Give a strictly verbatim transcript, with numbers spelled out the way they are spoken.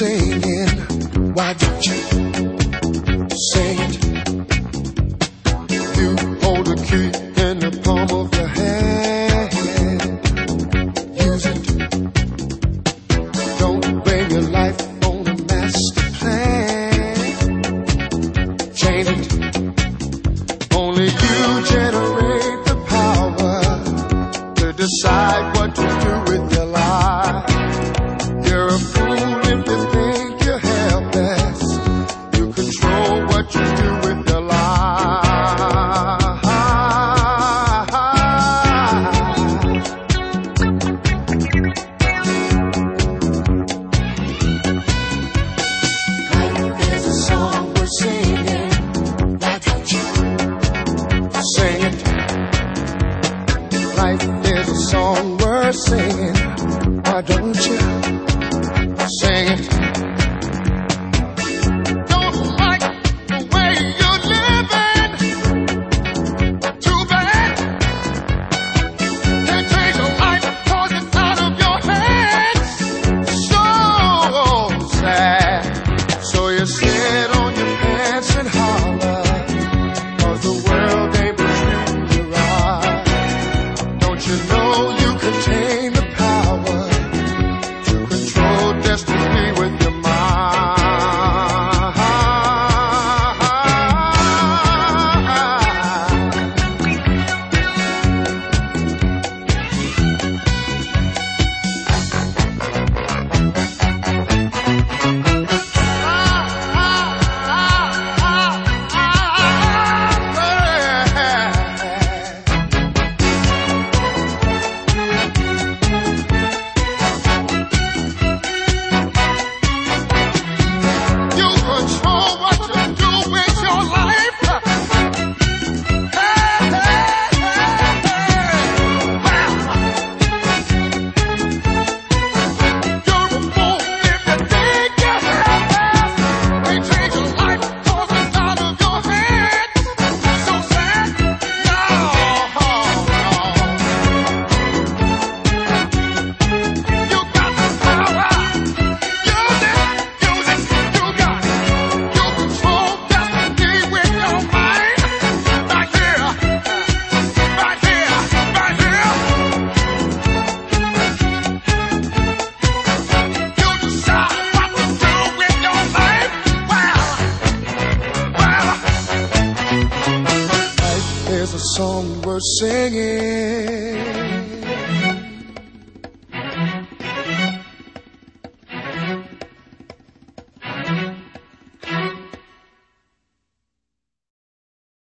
singing. Why don't you sing it? You hold the key in the palm of your hand. Use it. Don't blame your life on a master plan. Change it. Only you generate the power to decide what to do with your life. You're a fool if you think you're helpless. You control what you do with your life. Life is a song we're singing. Why don't you sing it? Life is a song we're singing. Why don't you sing it? Don't like the way you're living. Too bad. Can't change your life 'cause it's out of your hands. So sad. So you sit on your pants and holler, 'cause the world ain't treating you right. Don't you know you contain the power to control destiny with your mind? You control what you do with your life. Hey, hey, hey, hey. Wow. You're a fool if you think you're helpless. Can't change your life 'cause it's out of your hands. So sad. No, no. You got the power. Use it, use it, you got it. You control destiny with your mind. Right here, right here, right here. You decide what to do with your life. Well, well. Life is a song we're singing.